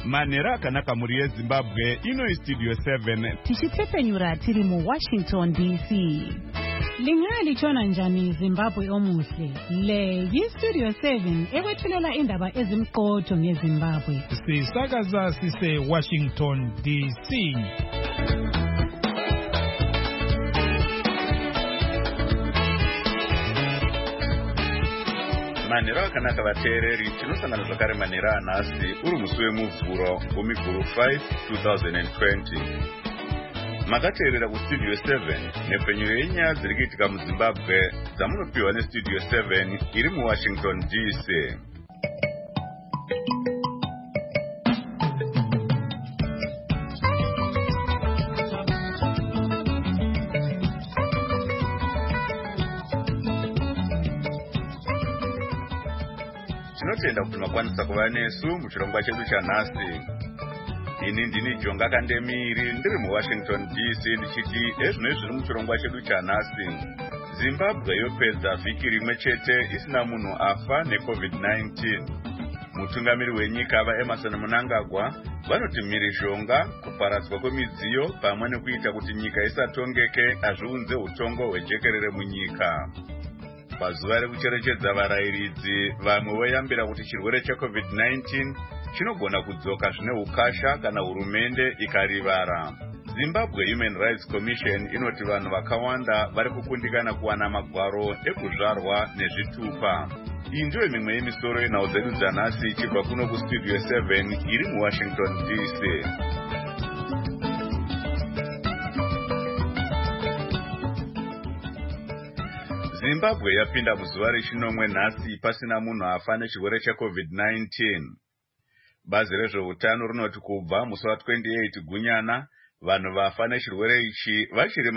Manera akanaka muri yeZimbabwe ino Studio 7 tichitepenyura tiri mu Washington DC. Lingalitshona njani Zimbabwe omuhle? Le yiStudio 7 ekwethulela indaba ezimqotho ngeZimbabwe. Sisakaza sise Washington DC. Manera akanaka vateereri tinosangana zvakare manera anhasi uri musi wemuvhuro wemiguru 5 2020. Makateerera kuStudio 7 nepfenyuro yenyaya dziri kuitika muZimbabwe dzamunopiwa neStudio 7 iri muWashington DC. Tinotenda kuti makwanisa kuva nesu muchirongwa chedu chanhasi. Ini ndini Jonga Kandemiri ndiri muWashington DC ndichiti ezvinoi zviri muchirongwa chedu chanhasi. Zimbabwe yopedza vhiki rimwe chete isina munhu afa neCovid-19. Mutungamiri wenyika vaEmmerson Mnangagwa vanoti mhirizhonga, kuparadzwa kwemidziyo pamwe nekuita kuti nyika isatongeke hazviunze utongo hwejekerere munyika. Pazuva rekucherechedza varayiridzi vamwe voyambira kuti chirwere cheCovid-19 chinogona kudzoka zvine ukasha kana hurumende ikarivara. Zimbabwe Human Rights Commission inoti vanhu vakawanda vari kukundikana kuwana magwaro ekuzvarwa nezvitupa. Iyi ndiyo mimwe yemisoro yenhau dzedu dzanhasi ichibva kuno kuStudio 7 iri muWashington DC. Zimbabwe yapinda muzuva rechinomwe nhasi pasina munhu afa nechirwere cheCovid-19. Bazi rezveutano rinoti kubva musi wa28 Gunyana vanhu vafa nechirwere ichi vachiri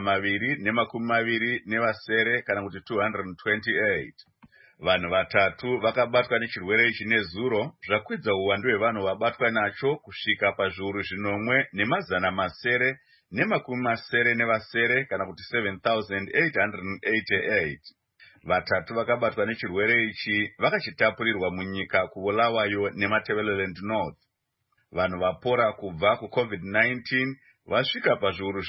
227 kana kuti 228. Vanhu vatatu vakabatwa nechirwere ichi nezuro, zvakwidza uwandu hwevanhu vabatwa nacho kusvika pazviuru 1,970 kana kuti 7,888. Vatatu vakabatwa nechirwere ichi vakachitapurirwa munyika kuBulawayo neMatabeleland North. Vanhu vapora kubva kuCovid-19 vasvika pazviuru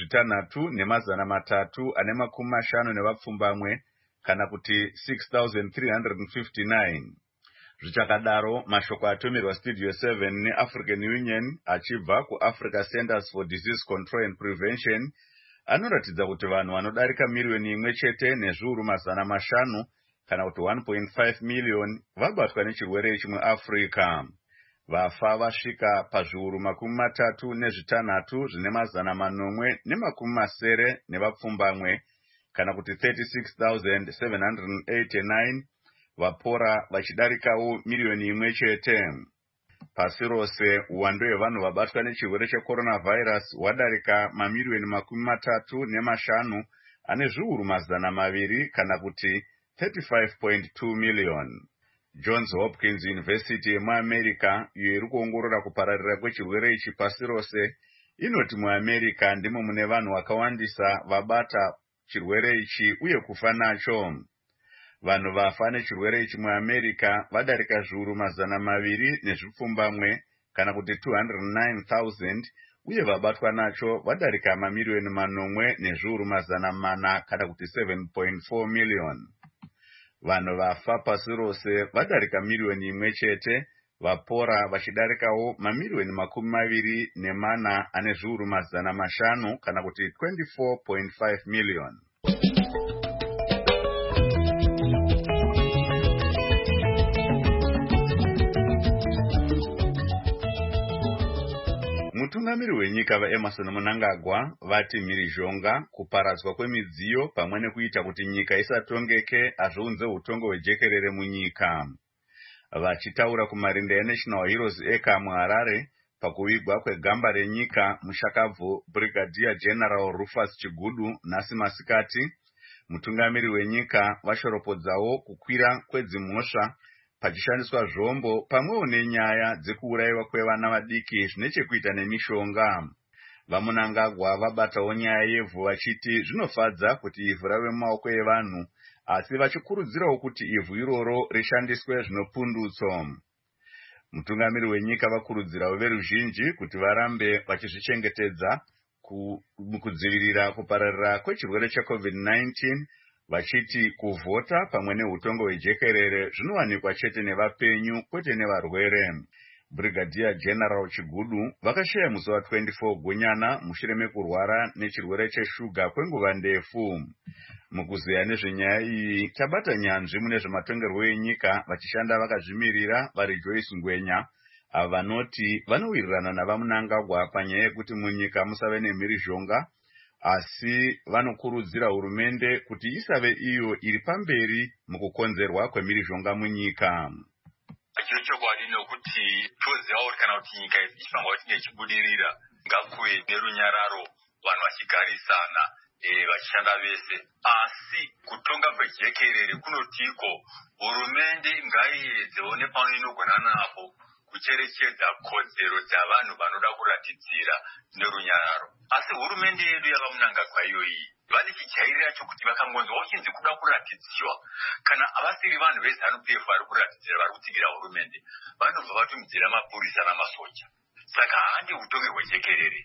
6,350 kana kuti 6,359. Zvichakadaro, mashoko atumirwa Studio 7 neAfrican Union achibva kuAfrica Centers for Disease Control and Prevention anoratidza kuti vanhu vanodarika miriyoni imwe chete nezviuru 500 kana kuti 1.5 million vabatwa nechirwere ichi muAfrica. Vafa vasvika pazviuru 36 zvine 870 kana kuti 36,789, vapora vachidarikawo miriyoni imwe chete. Pasi rose, uwandu hwevanhu vabatwa nechirwere checoronavirus hwadarika mamiriyoni 35 ane zviuru 200 kana kuti 35.2 million. Johns Hopkins University yemuAmerica, iyo iri kuongorora kupararira kwechirwere ichi pasi rose, inoti muAmerica ndimo mune vanhu vakawandisa vabata chirwere ichi uye kufa nacho. Vanhu vafa nechirwere ichi muAmerica vadarika zviuru 200 kana kuti 209,000 uye vabatwa nacho vadarika mamiriyoni 8 nezviuru 400 kana kuti 7.4 million. Vanhu vafa pasi rose vadarika miriyoni imwe chete, vapora vachidarikawo mamiriyoni 24 ane zviuru 500 kana kuti 24.5 million. Mutungamiri wenyika vaEmmerson Mnangagwa vati mhirizhonga, kuparadzwa kwemidziyo pamwe nekuita kuti nyika isatongeke hazviunze utongo hwejekerere munyika. Vachitaura kumarinda eNational Heroes Acre muHarare pakuvigwa kwegamba renyika mushakabvu Brigadier General Rufus Chigudu nhasi masikati, mutungamiri wenyika vashoropodzawo kukwira kwedzimhosva pachishandiswa zvombo pamwewo nenyaya dzekuurayiwa kwevana vadiki zvine chekuita nemishonga. VaMnangagwa vabatawo nyaya yevhu vachiti zvinofadza kuti ivhu rave mumaoko evanhu, asi vachikurudzirawo kuti ivhu iroro rishandiswe zvinopundutso. Mutungamiri wenyika vakurudzira veruzhinji kuti varambe vachizvichengetedza mukudzivirira kupararira kwechirwere cheCovid-19, vachiti kuvhota pamwe neutongo hwejekerere zvinowanikwa chete nevapenyu kwete nevarwere. Brigadier General Chigudu vakashaya musi wa24 Gunyana mushure mekurwara nechirwere cheshuga kwenguva ndefu. Mukuzeya nezvenyaya iyi tabata nyanzvi mune zvematongerwo enyika vachishanda vakazvimirira vari Joyce Ngwenya, ava vanoti vanowirirana navaMnangagwa panyaya yekuti munyika musave nemhirizhonga, asi vanokurudzira hurumende kuti isave iyo iri pamberi mukukonzerwa kwemhirizhonga munyika. Chokwadi nokuti tozivawo kana kuti nyika ichifamba kuti ichibudirira ngakuve nerunyararo vanhu vachigarisana vachishanda vese, asi kutonga kwejekerere kunotiko hurumende ngaiedzewo nepamwe inogona napo kucherechedza kodzero dzavanhu vanoda kuratidzira nerunyararo. Asi hurumende yedu yavaMnangagwa iyoyi vane chijairira chokuti vakangonzwa uchinzi kuda kuratidziwa, kana havasiri vanhu veZANU-PF vari kuratidzira vari kutsigira hurumende, vanobva vatumidzira mapurisa namasoja. Saka handi utongi hwejekerere.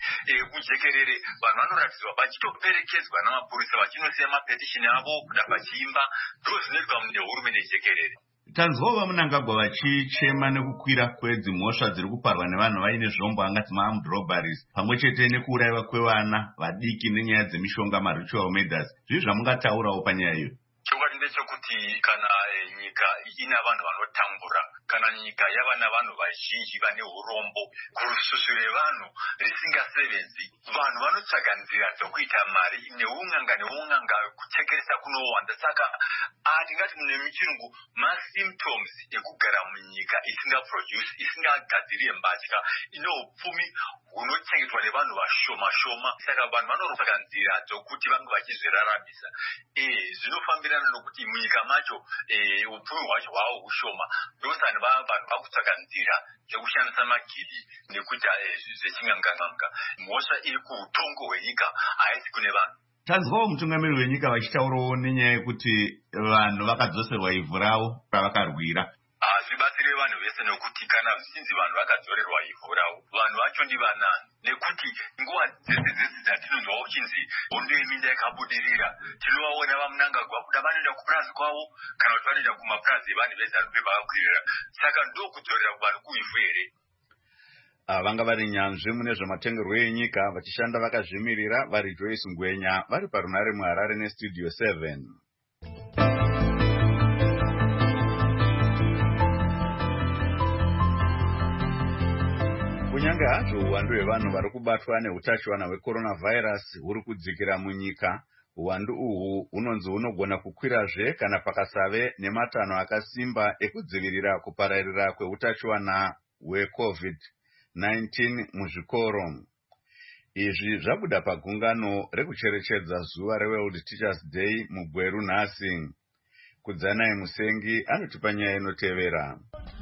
Kujekerere vanhu vanoratidzwa vachitoperekedzwa namapurisa vachinosiya mapetishini avo kuda vachiimba, ndozvinoitwa nehurumende yejekerere. Tanzwawo vaMnangagwa vachichema nekukwira kwedzimhosva dziri kuparwa nevanhu vaine zvombo angati ma-armed robberies pamwe chete nekuurayiwa kwevana vadiki nenyaya dzemishonga ma-ritual murders. Zvizvi zvamungataurawo panyaya iyo? Chokwadi ndechekuti kana nyika ina vanhu vanotambura, kana nyika yava navanhu vazhinji vane urombo, kurususu revanhu risingasevenzi, vanhu vanotsvaga nzira dzokuita mari neun'anga kutekeresa kunowanda. Saka tingati mune michirungu ma-symptoms ekugara munyika isingaproduce, isingagadziri mbatya, ino upfumi hunochengetwa nevanhu vashoma. Saka vanhu vanotsvaga nzira dzokuti vange vachizviraramisa. Zvinofambirana nokuti munyika macho upfumi hwacho hwavo hushoma, ndosani vanhu vakutsvaga nzira dzekushandisa magidi nekuita zvechinganganga. Mhosva iri kuutongo hwenyika haisi kune vanhu. Tanzwawo mutungamiri wenyika vachitaurawo nenyaya yekuti vanhu vakadzoserwa ivhu ravo ravakarwira. Hazvibatsire vanhu vese nokuti kana zvichinzi vanhu vakadzorerwa ivhu ravo, vanhu vacho ndivanani? Nekuti nguva dzese dzatinonzwa uchinzi hondo yeminda yakabudirira, tinovaona vaMnangagwa kuda vanoenda kupurazi kwavo kana kuti vanoenda kumapurazi evanhu veZANU-PF vakakwirira. Saka ndokudzorera kuvanhu kuivhu here? Vanga vari nyanzvi mune zvematongerwo enyika vachishanda vakazvimirira vari Joyce Ngwenya vari parunare muHarare neStudio 7. Kunyange hazvo uwandu hwevanhu vari kubatwa neutachiwana hwecoronavirus huri kudzikira munyika, uwandu uhu hunonzi hunogona kukwirazve kana pakasave nematanho akasimba ekudzivirira kupararira kweutachiwana hweCovid-19 muzvikoro. Izvi zvabuda pagungano rekucherechedza zuva reWorld Teachers Day muGweru nhasi. Kudzanai Musengi anotipa nyaya inotevera.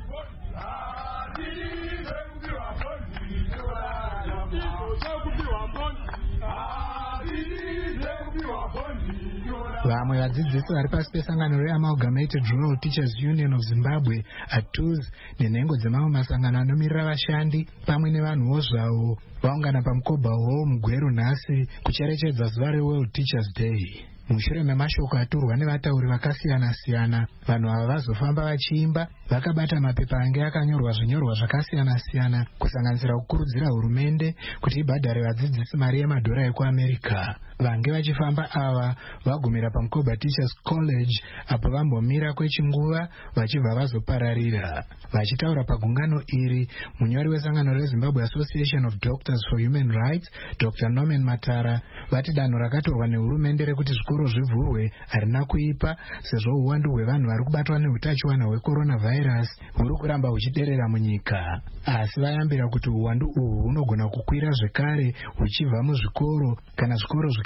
Vamwe vadzidzisi vari pasi pesangano reAmalgamated Rural Teachers Union of Zimbabwe ATUZ nenhengo dzemamwe masangano anomirira vashandi pamwe nevanhuwo zvavo vaungana pamukoba hall muGweru nhasi kucherechedza zuva reWorld Teachers Day. Mushure memashoko aturwa nevatauri vakasiyana-siyana, vanhu ava vazofamba vachiimba vakabata mapepa ange akanyorwa zvinyorwa zvakasiyana-siyana kusanganisira kukurudzira hurumende kuti ibhadhare vadzidzisi mari yemadhora ekuAmerica. Vange vachifamba ava vagumira pamukoba Teachers College apo vambomira kwechinguva vachibva vazopararira. Vachitaura pagungano iri, munyori wesangano reZimbabwe Association of Doctors for Human Rights, Dr. Norman Matara, vati danho rakatorwa nehurumende rekuti zvikoro zvivhurwe harina kuipa sezvo uwandu hwevanhu vari kubatwa neutachiwana hwecoronavirus huri kuramba huchiderera munyika. Asi vayambira kuti uwandu uhu hunogona kukwira zvekare huchibva muzvikoro kana zvikoro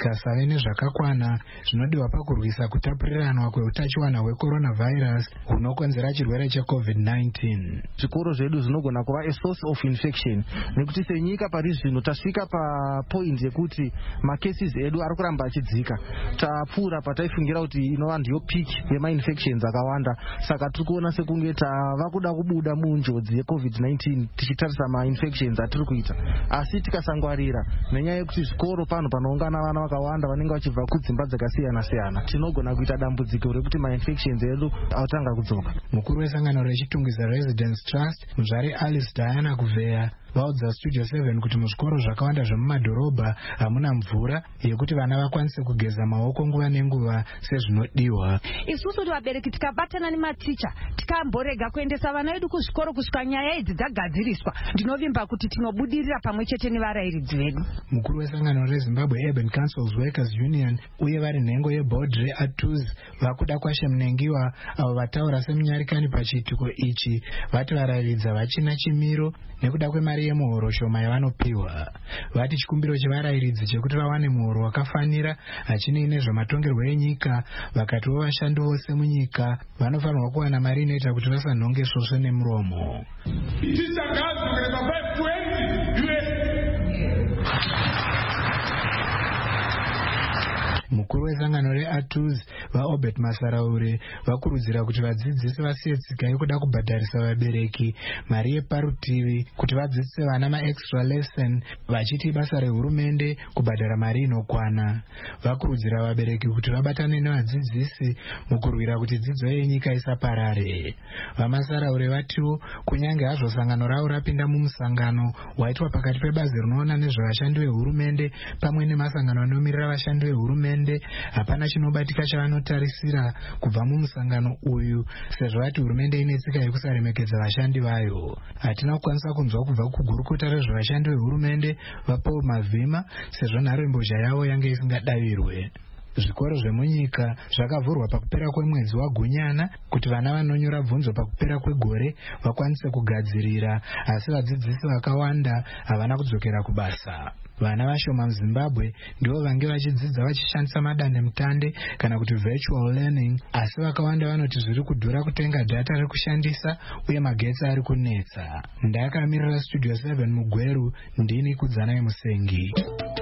tikasave nezvakakwana zvinodiwa pakurwisa kutapuriranwa kweutachiwana hwecoronavirus hunokonzera chirwere cheCovid-19. Zvikoro zvedu zvinogona kuva a source of infection nekuti senyika pari zvino tasvika papoint yekuti macases edu ari kuramba achidzika. Tapfuura pataifungira kuti inova ndiyo peak yemainfections akawanda, saka tiri kuona sekunge tava kuda kubuda munjodzi yeCovid-19 tichitarisa mainfections atiri kuita. Asi tikasangwarira nenyaya yekuti zvikoro pano panoungana vana vakawanda vanenge vachibva kudzimba dzakasiyana siyana, tinogona kuita dambudziko rekuti mainfections edu atanga kudzoka. Mukuru wesangano rechitungwiza Residence Trust, Muzvari Alice Diana Kuveya, vaudza Studio 7 kuti muzvikoro zvakawanda zvemumadhorobha hamuna mvura yekuti vana vakwanise kugeza maoko nguva nenguva sezvinodiwa. Isusu vabereki tikabatana nematicha tikamborega kuendesa vana vedu kuzvikoro kusvika nyaya idzi dzagadziriswa, ndinovimba kuti tinobudirira pamwe chete nevarairidzi vedu. Mukuru wesangano reZimbabwe Urban Councils Workers Union uye vari nhengo yeBodre Atuz vakuda kwashe Mnengiwa avo vataura semunyarikani pachiitiko ichi vati varairidzi vachina chimiro nekuda kwemari yemuhoro shoma yavanopiwa. Vati chikumbiro chevarairidzi chekuti vawane muhoro wakafanira hachinei nezvematongerwo enyika, vakatiwo vashandi vose munyika vanofanirwa kuwana mari inoita kuti vasanhonge svosve nemuromo. Mukuru wesangano reAtuz vaObert Masaraure vakurudzira kuti vadzidzisi vasiye tsika yekuda kubhadharisa vabereki mari yeparutivi kuti vadzidzise vana maextra lesson, vachiti basa rehurumende kubhadhara mari inokwana. Vakurudzira vabereki kuti vabatane nevadzidzisi mukurwira kuti dzidzo yenyika isaparare. VaMasaraure vatiwo kunyange hazvo sangano ravo rapinda mumusangano waitwa pakati pebazi rinoona nezvevashandi vehurumende pamwe nemasangano anomirira vashandi vehurumende, hapana chinobatika chavanotarisira kubva mumusangano uyu, sezvo vati hurumende ine tsika yekusaremekedza vashandi vayo. Hatina kukwanisa kunzwa kubva kugurukota rezvevashandi vehurumende vaPaul Mavhima sezvo nharembozha yavo yange isingadaviriwe. Zvikoro zvemunyika zvakavhurwa pakupera kwemwedzi waGunyana kuti vana vanonyora bvunzo pakupera kwegore vakwanise kugadzirira, asi vadzidzisi vakawanda havana kudzokera kubasa. Vana vashoma muZimbabwe ndivo vange vachidzidza vachishandisa madandemutande kana kuti virtual learning, asi vakawanda vanoti zviri kudhura kutenga data rekushandisa uye magetsi ari kunetsa. Ndakamirira Studio 7 muGweru, ndini Kudzanai Musengi.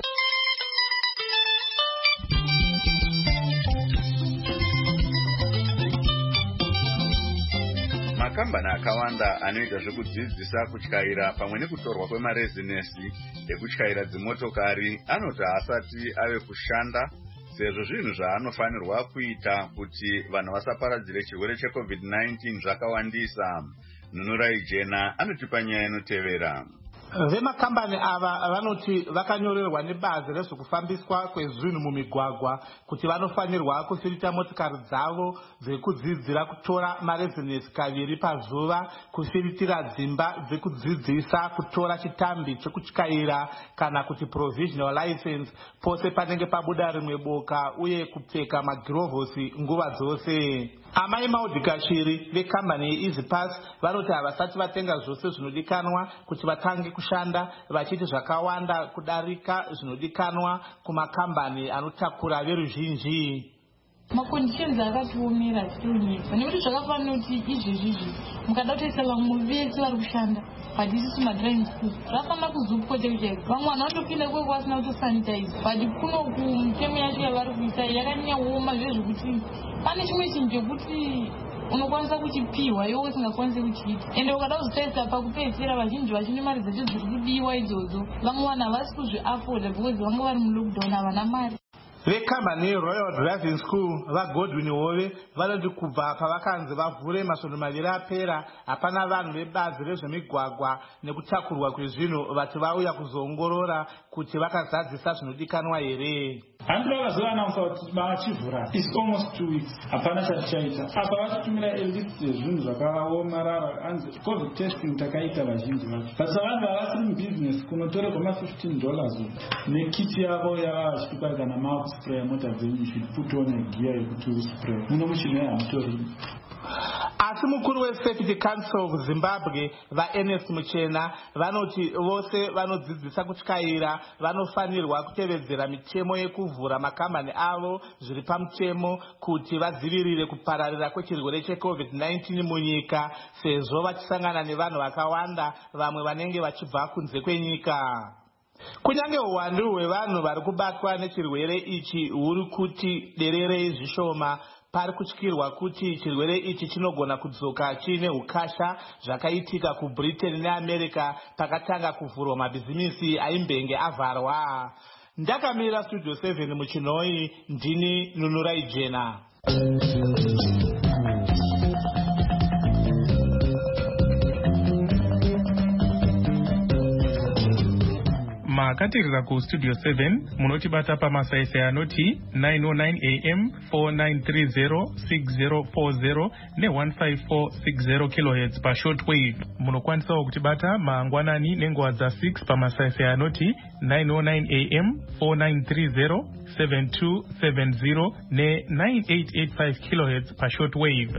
Makambani akawanda anoita zvekudzidzisa kutyaira pamwe nekutorwa kwemarezinesi ekutyaira dzimotokari anoti asati ave kushanda, sezvo zvinhu zvaanofanirwa kuita kuti vanhu vasaparadzire chirwere cheCovid-19 zvakawandisa. Nunurai Jena anotipa nyaya inotevera. Vemakambani ava vanoti vakanyorerwa nebazi rezvekufambiswa kwezvinhu mumigwagwa kuti vanofanirwa kufirita motikari dzavo dzekudzidzira kutora marezinesi kaviri pazuva, kufiritira dzimba dzekudzidzisa kutora chitambi chekutyaira kana kuti provisional license pose panenge pabuda rimwe boka, uye kupfeka magirovhosi nguva dzose. Amai Maudhikashiri vekambani yeEasyPass vanoti havasati vatenga zvose zvinodikanwa kuti vatange kushanda, vachiti zvakawanda kudarika zvinodikanwa kumakambani anotakura veruzhinji. Maconditions akatiomera tionyesa nekuti zvakafanira kuti izvezvizvi mukada kutoisa vamwe vese vari kushanda hadisi madriving school zvakafanira kuzopotekeka. Vamwe vanhu vanotopinda kweko vasina kutosanitize, but kuno kumutemo yacho yavari kuisa yakanyanyaoma zvezvekuti pane chimwe chinhu chekuti unokwanisa kuchipiwa iwe usingakwanisi kuchiita, ende ukada kuzotarisa pakupedzisira vazhinji vachine mari dzacho dziri kudiwa idzodzo, vamwe vanhu havasi kuzviafoda because vamwe vari mulockdown havana mari. Vekambani Royal Driving School vaGodwin Hove vanoti kubva pavakanzi vavhure masvondo maviri apera hapana vanhu vebazi rezvemigwagwa nekutakurwa kwezvinhu vati vauya kuzoongorora kuti vakazadzisa zvinodikanwa here. Handilo vazoannounce kuti vachivhura is almost 2 weeks hapana chatichaita. Apa vachitumira elist yezvinhu zvakaomarara anzi covid testing takaita vazhinji vacho, but vanhu havasiri mubusiness kunotorerwa $15 nekiti yavo yava vachitupa kana mauspray mota dzenyu should put on a gear yekuti uspray muno muchino yamutori. Asi asi mukuru weSafety Council of Zimbabwe vaEnes Muchena vanoti vose vanodzidzisa kutyaira vanofanirwa kutevedzera mitemo yekuvhura makambani avo zviri pamutemo kuti vadzivirire kupararira kwechirwere cheCovid-19 munyika, sezvo vachisangana nevanhu vakawanda vamwe vanenge vachibva kunze kwenyika. Kunyange uwandu hwevanhu vari kubatwa nechirwere ichi huri kuti dererei zvishoma, pari kutyirwa kuti chirwere ichi chinogona kudzoka chiine ukasha zvakaitika kuBritain neAmerica pakatanga kuvhurwa mabhizimisi aimbenge avharwa. Ndakamira Studio 7 muChinoi, ndini Nunurai Jena. makatirira kustudio 7 munotibata pamasaisai anoti 909 am 4930 6040 ne15460 kHz pashortwave. Munokwanisawo kutibata mangwanani nenguva dza6 pamasaisai anoti 909 am 4930 7270 ne9885 kHz pashortwave.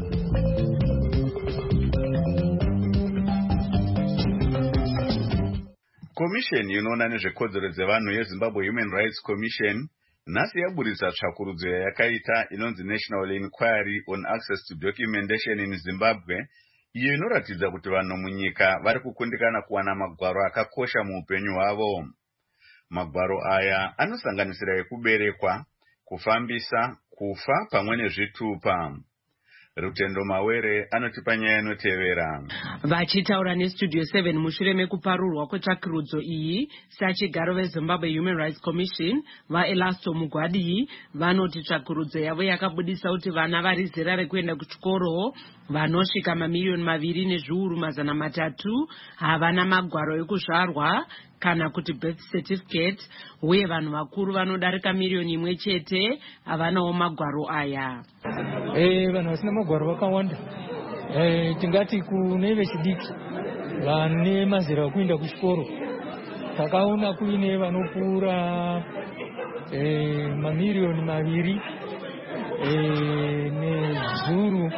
Komisheni inoona nezvekodzero dzevanhu yeZimbabwe Human Rights Commission nhasi yaburitsa tsvakurudzo yakaita inonzi National Inquiry on Access to Documentation in Zimbabwe, iyo inoratidza kuti vanhu munyika vari kukundikana kuwana magwaro akakosha muupenyu hwavo. Magwaro aya anosanganisira ekuberekwa, kufambisa, kufa pamwe nezvitupa. Rutendo Mawere anotipa nyaya inotevera. Vachitaura neStudio 7 mushure mekuparurwa kwetsvakurudzo iyi, sachigaro veZimbabwe Human Rights Commission vaElasto Mugwadi vanoti tsvakurudzo yavo yakabudisa kuti vana vari zera rekuenda kuchikoro vanosvika mamiliyoni 2,300,000 havana magwaro ekuzvarwa kana kuti birth certificate, uye vanhu vakuru vanodarika 1,000,000 chete havanawo magwaro aya. Vanhu vasina magwaro vakawanda. Tingati kune vechidiki vane mazera okuenda kuchikoro takaona kuine vanopfuura 2,200,000 nezuru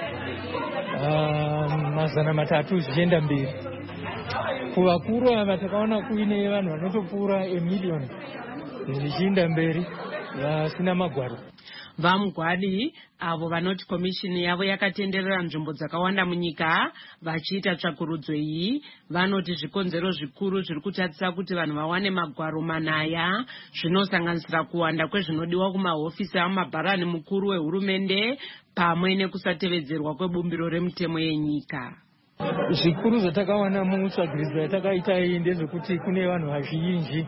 300 zvichienda mberi. Kuvakuru ava takaona kuine vanhu vanotopfuura 1,000,000 zvichienda mberi vasina magwaro. Vamugwadi avo vanoti komishini yavo yakatenderera nzvimbo dzakawanda munyika vachiita tsvakurudzo iyi, vanoti zvikonzero zvikuru zviri kutadzisa kuti vanhu vawane magwaro manaya zvinosanganisira kuwanda kwezvinodiwa kumahofisi amabharani mukuru wehurumende pamwe nekusatevedzerwa kwebumbiro remutemo yenyika. Zvikuru zvatakawana mutsvagiridzo yatakaita iyi ndezvekuti kune vanhu vazhinji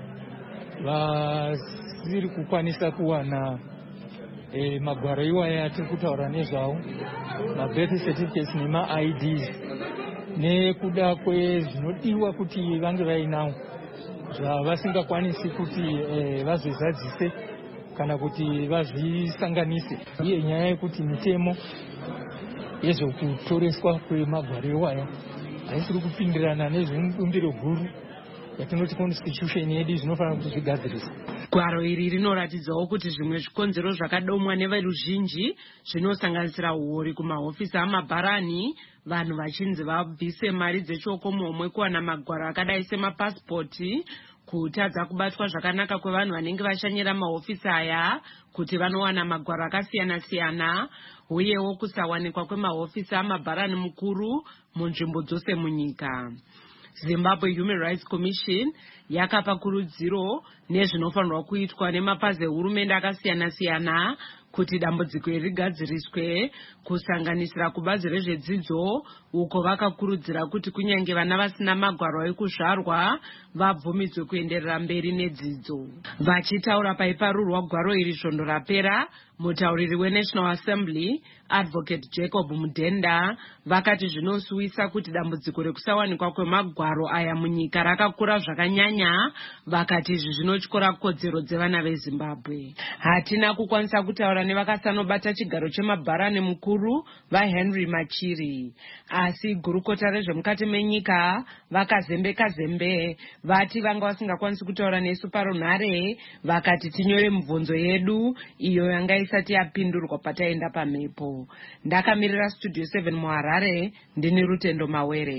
vasiri kukwanisa kuwana magwaro iwaya atiri kutaura nezvawo, mabirth certificates nemaIDs, nekuda kwezvinodiwa kuti vange vainawo zvavasingakwanisi kuti vazvizadzise kana kuti vazvisanganise, uye nyaya yekuti mitemo yezvokutoreswa kwemagwaro iwaya haisiri kupindirana nezvebumbiro guru yatinoti constitution yedu zvinofanira kuti zvigadzirisa. Gwaro iri rinoratidzawo kuti zvimwe zvikonzero zvakadomwa neveruzhinji zvinosanganisira uori kumahofisi amabharani, vanhu vachinzi vabvise mari dzechoko muhomwe kuwana magwaro akadai semapasipoti, kutadza kubatwa zvakanaka kwevanhu vanenge vashanyira mahofisi aya kuti vanowana magwaro akasiyana-siyana, uyewo kusawanikwa kwemahofisi amabharani mukuru munzvimbo dzose munyika. Zimbabwe Human Rights Commission yakapa kurudziro nezvinofanirwa kuitwa nemapazi ehurumende akasiyana-siyana kuti dambudziko iri rigadziriswe, kusanganisira kubazi rezvedzidzo uko vakakurudzira kuti kunyange vana vasina magwaro ekuzvarwa vabvumidzwe kuenderera mberi nedzidzo. Vachitaura paiparurwa gwaro iri svondo rapera, mutauriri weNational Assembly Advocate Jacob Mudenda vakati zvinosuwisa kuti dambudziko rekusawanikwa kwemagwaro aya munyika rakakura zvakanyanya. Vakati izvi zvinotyora kodzero dzevana veZimbabwe. Hatina kukwanisa kutaura nevakasanobata chigaro chemabharani mukuru vaHenry Machiri, asi gurukota rezvemukati menyika vakazembe vati vanga vasingakwanisi kutaura nesu parunhare, vakati tinyore mibvunzo yedu iyo yanga isati yapindurwa pataenda pamhepo. zimbabwe. Ndakamirira Studio 7 muHarare, ndini Rutendo Mawere.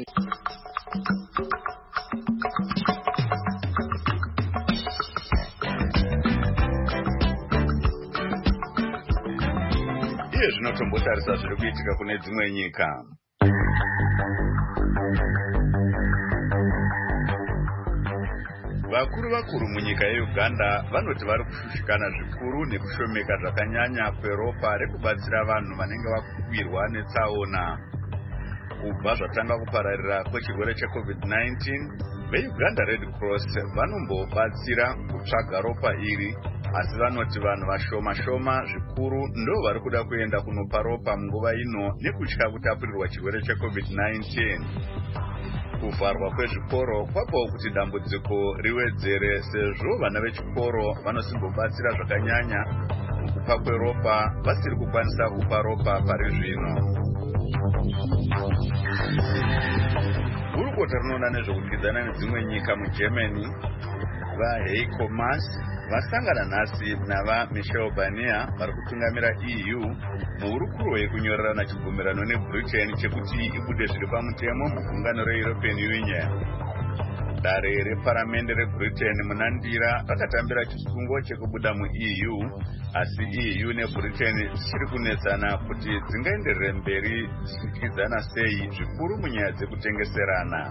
Iye zvinotombotarisa zviri kuitika kune dzimwe nyika. Vakuru munyika yeUganda vanoti vari kushushikana zvikuru nekushomeka zvakanyanya kweropa rekubatsira vanhu vanenge vakuwirwa netsaona. Kubva zvatanga kupararira kwechirwere cheCovid-19, veUganda Red Cross vanombobatsira kutsvaga ropa iri, asi vanoti vanhu vashoma zvikuru ndo vari kuda kuenda kunopa ropa munguva ino nekutya kutapurirwa chirwere cheCovid-19. Kuvharwa kwezvikoro kwapawo kuti dambudziko riwedzere, sezvo vana vechikoro vanosimbobatsira zvakanyanya mukupa kweropa vasiri kukwanisa kupa ropa pari zvino. Gurukota rinoona nezvekudyidzana nedzimwe nyika muGermany, vaHeiko Maas vasangana nhasi navaMichel Barnier vari kutungamira EU muhurukuro yekunyorerana chibvumirano neBritain chekuti ibude zviri pamutemo mugungano reEuropean Union. Dare reparamende reBritain munandira rakatambira chisungo chekubuda muEU, asi EU neBritain dzichiri kunetsana kuti dzingaenderere mberi dzichidyidzana sei, zvikuru munyaya dzekutengeserana.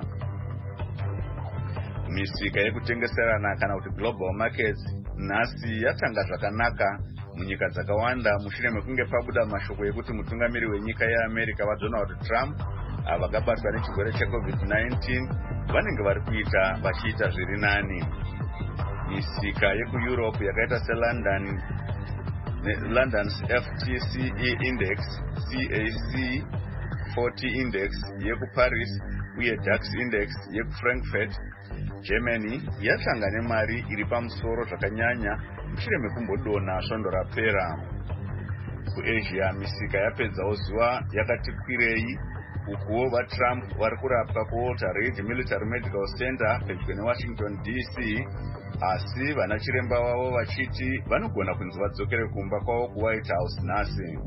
Misika yekutengeserana kana kuti global markets nhasi yatanga zvakanaka munyika dzakawanda mushure mekunge pabuda mashoko ekuti mutungamiri wenyika yeAmerica vaDonald Trump vakabatwa nechirwere cheCovid-19 vanenge vari kuita vachiita zviri nani. Misika yekuEurope yakaita London's FTSE Index, CAC 40 Index yekuParis uye DAX Index yekuFrankfurt, Germany yahlanga nemari iri pamusoro zvakanyanya mushure mekumbodonha svondo rapera. KuAsia misika yapedzawo zuva yakati kwirei, ukuwo vaTrump vari kurapwa kuWalter Reed Military Medical Center pedyo neWashington DC, asi vana chiremba vavo vachiti vanogona kunzi vadzokere kumba kwavo kuWhite House nhasi.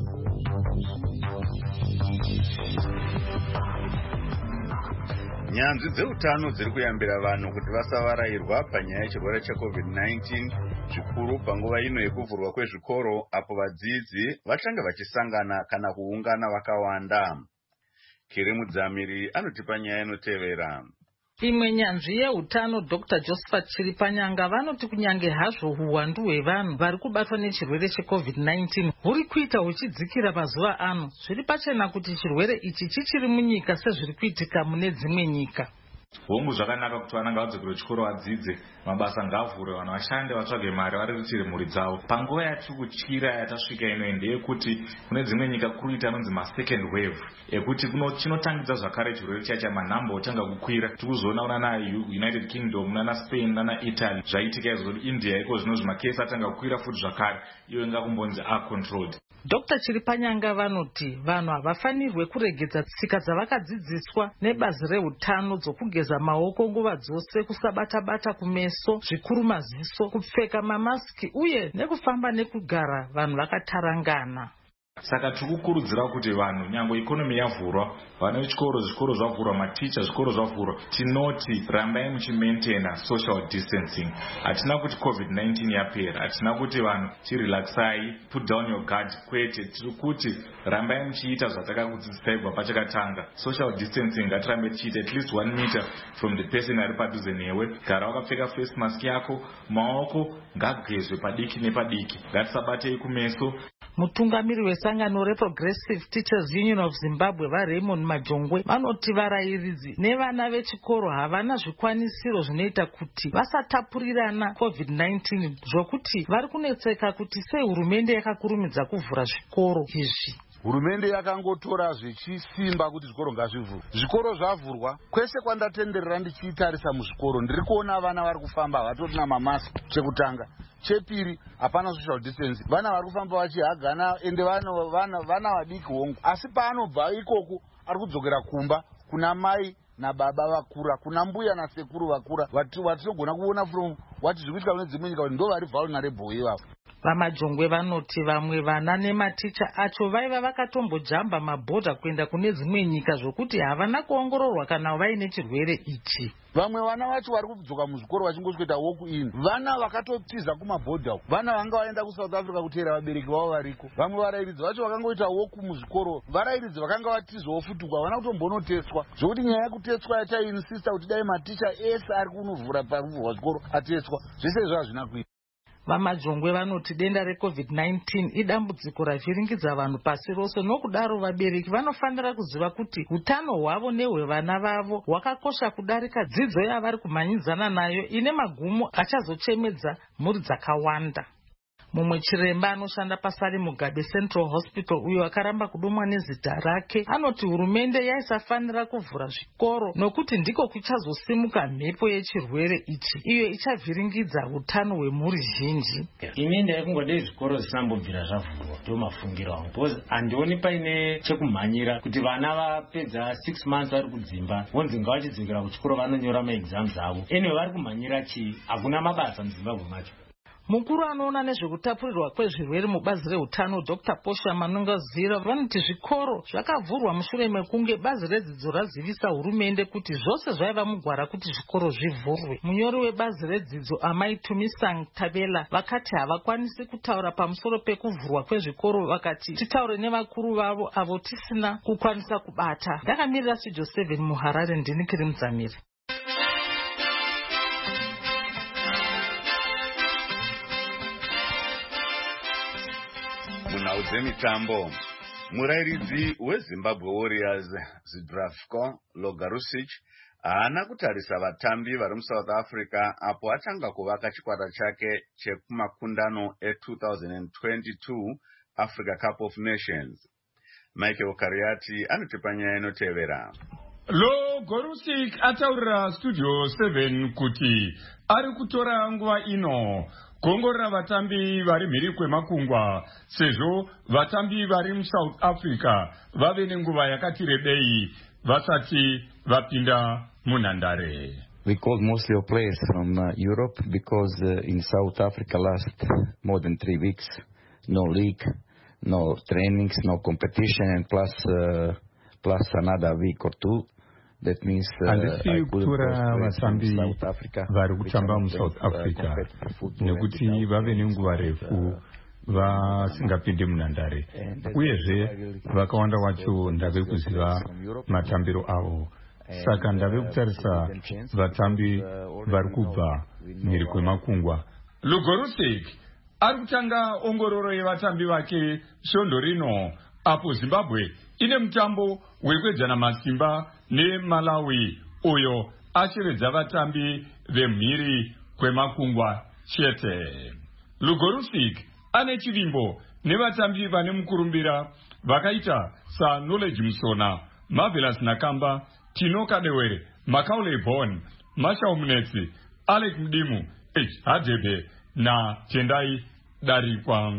Nyanzvi dzeutano dziri kuyambira vanhu kuti vasavarairwa panyaya yechirwere cheCovid-19, zvikuru panguva ino yekuvhurwa kwezvikoro apo vadzidzi vachange vachisangana kana kuungana vakawanda. Kiri Mudzamiri anotipa nyaya inotevera. Imwe nyanzvi yeutano Dr. Josephat Chiripanyanga vanoti kunyange hazvo huwandu hwevanhu vari kubatwa nechirwere cheCovid-19 huri kuita huchidzikira mazuva ano, zviri pachena kuti chirwere ichi chichiri munyika sezviri kuitika mune dzimwe nyika. Hongu zvakanaka kuti vana ngavadzokere kuchikoro vadzidze, mabasa ngavhure, vanhu vashande vatsvage mari variritire mhuri dzavo. Panguva yatiri kutyira yatasvika ino ndeyekuti kune dzimwe nyika kuruita anonzi masecond wave ekuti chinotangidza zvakare chirwere chacha, manhamba otanga kukwira. Tiri kuzoona unana United Kingdom, nana Spain, nana Italy zvaitika izvozvo. India iko zvino zvimakesi atanga kukwira futi zvakare, iyo ingakumbonzi controlled. Dr. Chiripanyanga vanoti vanhu havafanirwe kuregedza tsika dzavakadzidziswa nebazi reutano dzokugeza maoko nguva dzose, kusabata-bata kumeso, zvikuru maziso, kupfeka mamasiki uye nekufamba nekugara vanhu vakatarangana. Saka tikukurudzira kuti vanhu nyangwe ikonomi yavhurwa, vana vechikoro zvikoro zvavhurwa, maticha zvikoro zvavhurwa, tinoti rambai muchimaintaina social distancing. Hatina kuti COVID-19 yapera, hatina kuti vanhu chirelaxai, put down your guard, kwete. Tiri kuti rambai muchiita zvatakakudzidzisai kubva pachakatanga. Social distancing ngatirambe tichiita at least 1 meter from the person ari padhuze newe. Gara wakapfeka face mask yako, maoko ngagezwe padiki nepadiki, ngatisabatei kumeso. Mutungamiri wesangano reProgressive Teachers Union of Zimbabwe vaRaymond Majongwe vanoti varairidzi nevana vechikoro havana zvikwanisiro zvinoita kuti vasatapurirana COVID-19, zvokuti vari kunetseka kuti sei hurumende yakakurumidza kuvhura zvikoro izvi. Hurumende yakangotora zvichisimba kuti zvikoro ngazvivhurwe. Zvikoro zvavhurwa, kwese kwandatenderera ndichitarisa muzvikoro ndiri kuona vana vari kufamba vatorina mamaski. Chekutanga, chepiri hapana social distance, vana vari kufamba vachihagana, ende vana vadiki hongu. Asi paanobva ikoko ari kudzokera kumba kuna mai nababa vakura, kuna mbuya nasekuru vakura, vatinogona kuona from wati zviri kuitika kune dzimwe nyika ndo vari vulnerable ivavo. Vamajongwe vanoti vamwe vana nematicha acho vaiva vakatombojamba mabhodha kuenda kune dzimwe nyika zvokuti havana kuongororwa kana vaine chirwere ichi. Vamwe vana vacho vari kubvuka muzvikoro vachingosvika walk in. Vana vakatotiza kumabhodha. Vana vanga vaenda kuSouth Africa kuteera vabereki vavo variko. Vamwe varairidzi vacho vakangoita walk muzvikoro. Varairidzi vakanga vatizwawo futi vana kutombonoteswa. Zvokuti nyaya yekuteswa yataiinsista kuti dai maticha ese ari kunovhura paruvhu rwechikoro ateswa. Zvese izvo hazvina kuita. Vamajongwe vanoti denda reCovid-19 idambudziko ravhiringidza vanhu pasi rose, nokudaro vabereki vanofanira kuziva kuti utano hwavo nehwevana vavo hwakakosha kudarika dzidzo yavari kumhanyidzana nayo ine magumo achazochemedza mhuri dzakawanda. Mumwe chiremba anoshanda paSari Mugabe Central Hospital uyo akaramba kudomwa nezita rake anoti hurumende yaisafanira kuvhura zvikoro nokuti ndiko kuchazosimuka mhepo yechirwere ichi iyo ichavhiringidza utano hwemhuri zhinji. Ini ndaikungodei zvikoro zvisambobvira zvavhurwa ndomafungiro angu because handioni paine chekumhanyira kuti vana vapedza 6 months vari kudzimba vonzi ngavachidzokera kuchikoro vanonyora maexams avo. Anyway vari kumhanyira chii? Hakuna mabasa muZimbabwe macho. Mukuru anoona nezvekutapurirwa kwezvirwere mubazi reutano Dr. Posha Manongazira vanoti zvikoro zvakavhurwa mushure mekunge bazi redzidzo razivisa hurumende kuti zvose zvaiva mugwara kuti zvikoro zvivhurwe. Munyori webazi redzidzo Amai Tumisang Tabela vakati havakwanisi kutaura pamusoro pekuvhurwa kwezvikoro, vakati titaure nevakuru vavo avo tisina kukwanisa kubata. Ndakamirira Studio 7 muHarare, ndini Kiri Mudzamiri. Munhau dzemitambo, murairidzi weZimbabwe Warriors Zdravko Logarusic haana kutarisa vatambi vari muSouth Africa apo atanga kuvaka chikwata chake chekumakundano e2022 Africa Cup of Nations. Michael Kariati anotipa nyaya inotevera. Logarusic ataurira Studio 7 kuti ari kutora nguva ino kuongorora vatambi vari mhiri kwemakungwa sezvo vatambi vari muSouth Africa vave nenguva yakati rebei vasati vapinda munhandare. We called mostly our players from Europe because in South Africa last more than 3 weeks, no league, no trainings, no competition, and plus another week or two. That means handisi kutora vatambi vari kutamba muSouth Africa nekuti vave nenguva refu vasingapinde munhandare, uyezve vakawanda vacho ndave kuziva matambiro avo, saka ndave kutarisa vatambi vari kubva mhiri kwemakungwa. Logarusic ari kutanga ongororo yevatambi vake svondo rino apo Zimbabwe ine mutambo wekuedzana masimba neMalawi uyo achiredza vatambi vemhiri kwemakungwa chete. Logarusic ane chivimbo nevatambi vane mukurumbira vakaita saKnowledge Musona, Marvelous Nakamba, Tino Kadewere, Makaule Bon, Mashau Munetsi, Alec Mdimu, Hadebe na Tendai Darikwa.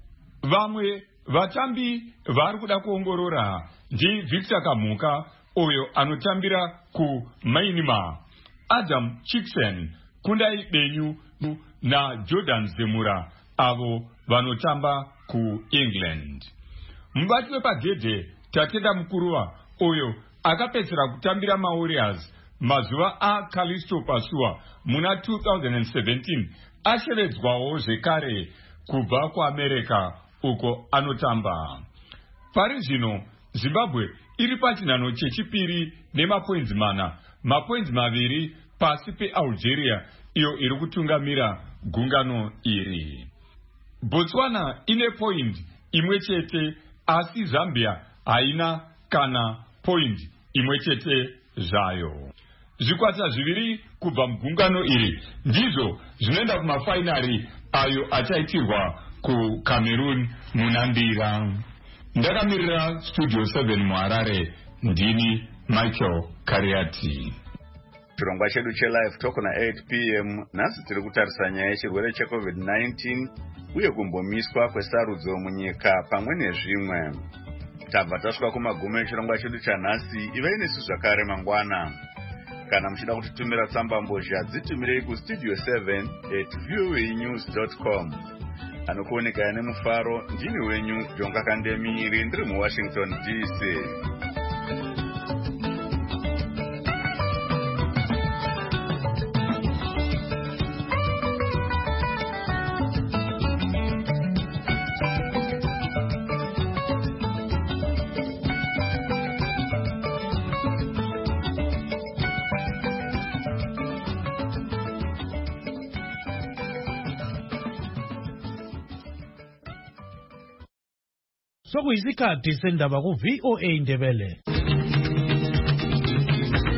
Vamwe vatambi vari kuda kuongorora ndi Victor Kamuka uyo anotambira kuMainima, Adam Chicksen, Kundai Benyu na Jordan Zemura avo vanotamba kuEngland. Mubati wepagedhe Tatenda Mukuruwa uyo akapedzera kutambira maWarriors mazuva aKalisto Pasua muna 2017 ashevedzwawo zvekare kubva kuAmerica uko anotamba. Pari zvino Zimbabwe iri pachinhano chechipiri nemapoints 4, mapoints 2 pasi peAlgeria iyo iri kutungamira gungano iri. Botswana ine point imwe chete asi Zambia haina kana point imwe chete zvayo. Zvikwata zviviri kubva mugungano iri ndizvo zvinoenda kumafainari ayo achaitirwa kuCameroon munambira. Ndakamirira Studio 7 muHarare, ndini Michael Kariati. Chirongwa chedu chelive talk na 8 p.m. nhasi tiri kutarisa nyaya yechirwere cheCovid-19 uye kumbomiswa kwesarudzo munyika pamwe nezvimwe. Tabva tasvika kumagumo echirongwa chedu chanhasi. Ivai nesu zvakare mangwana. Kana muchida kutitumira tsamba mbozha dzitumirei kustudio7@voanews.com. anokuoneka nemufaro. Ndini wenyu Jonga Kandemiri, ndiri muWashington DC. Sokuyisikhathi sendaba ku VOA Ndebele.